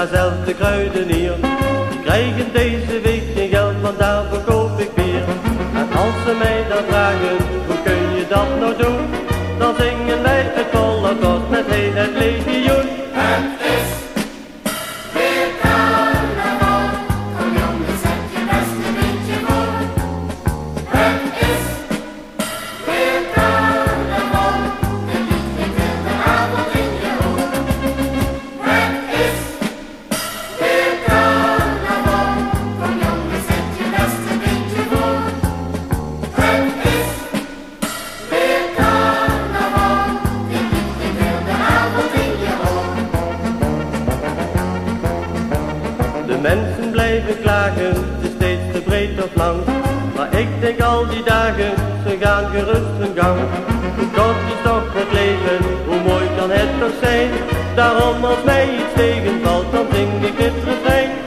ga zelf de kruidenier. Die krijgen deze week geen geld, want daarvoor koop ik bier. En als ze mij dan vragen, hoe kun je dat nou doen? Dan zingen wij het volle kost met heel het legioen. Het is weer carnaval, kom jongens, zet je best een beetje voor. Het is weer carnaval, de lied klinkt heel de avond in je oor. Het is weer carnaval, kom jongens, zet je best een beetje voor. Het is weer carnaval, de lied klinkt heel de avond in je oor. De mensen blijven klagen, het is steeds te breed of lang. Maar ik denk al die dagen, ze gaan gerust hun gang. Hoe kort is toch het leven, hoe mooi kan het toch zijn? Daarom als mij iets tegenvalt, dan zing ik dit refrein.